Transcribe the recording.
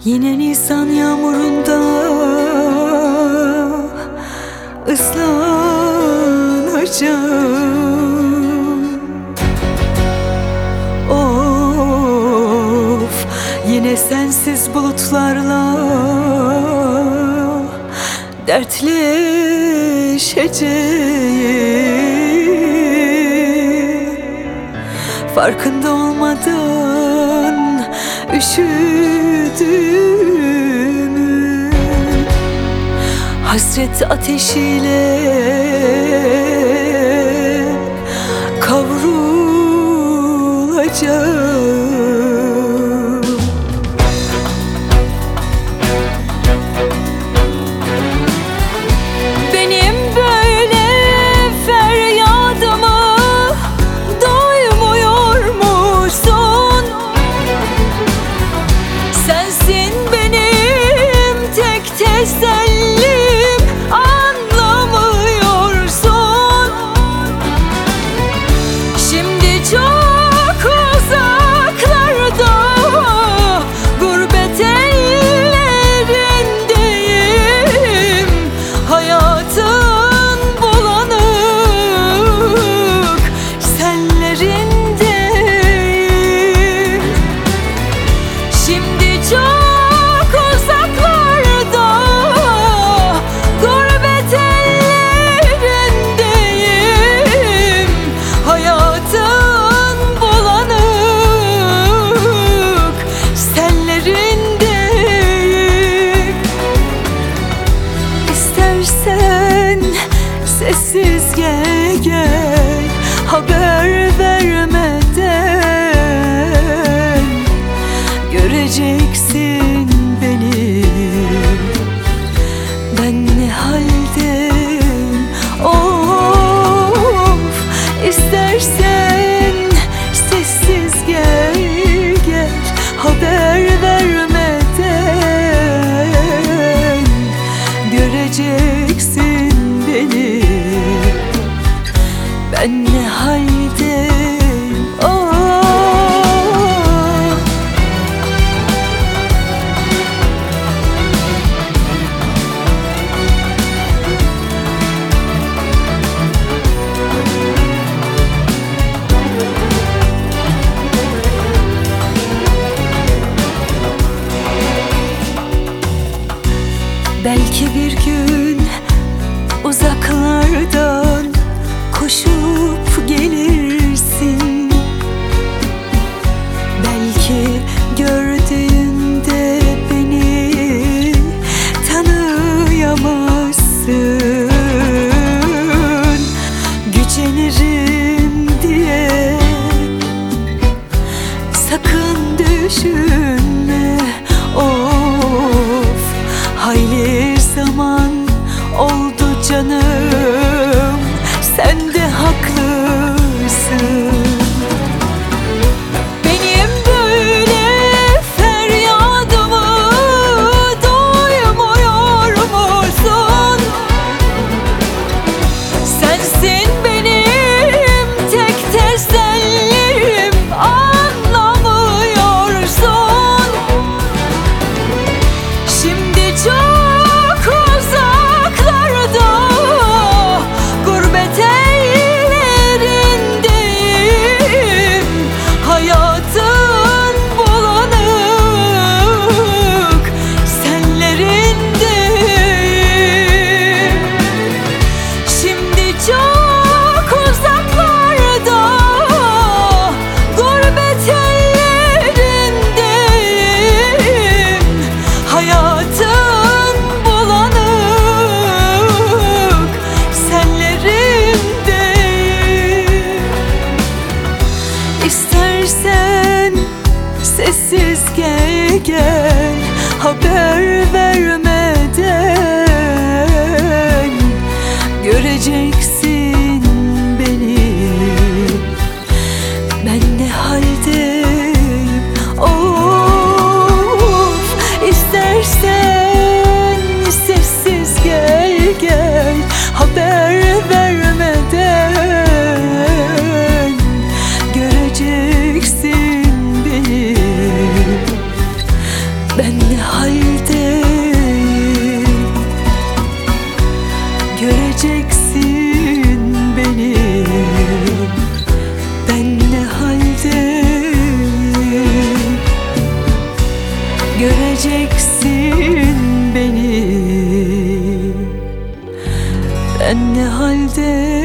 Yine Nisan yağmurunda ıslanacağım. Of, yine sensiz bulutlarla dertleşeceğim. Farkında olmadan üşüdüğümü, hasret ateşiyle kavrulacağım. Benim böyle feryadımı duymuyor musun? Sensin benim tek tesellim, anlamıyorsun. Şimdi çok uzaklarda, gurbet ellerindeyim. Hayatın bulanık sellerindeyim. Şimdi çok uzaklarda, gurbet ellerindeyim. Hayatın bulanık sellerindeyim. İstersen sessiz gel gel, haber vermeden. Göreceksin beni, ben ne haldeyim. Of, istersen sessiz gel gel, haber vermeden. Göreceksin beni, ben ne haldeyim. Oh. Belki bir gün uzaklardan koşup gelirsin. Belki gördüğünde beni tanıyamazsın. Gücenirim diye sakın düşünme. Of, hayli zaman oldu canım, sen de haklısın. Benim böyle feryadımı duymuyor musun? Sensin benim tek tesellim, anlamıyorsun. Şimdi çok uzaklarda, gurbet ellerindeyim. Hayatın bulanık sellerindeyim. Şimdi çok uzaklarda, gurbet ellerindeyim. Hayatın bulanık sellerindeyim. İstersen sessiz gel gel, haber vermeden. Göreceksin beni, ben ne haldeyim. Of, istersen sessiz gel gel, haber vermeden. Göreceksin beni, ben ne Göreceksin beni, ben ne haldeyim. Göreceksin beni, ben ne haldeyim.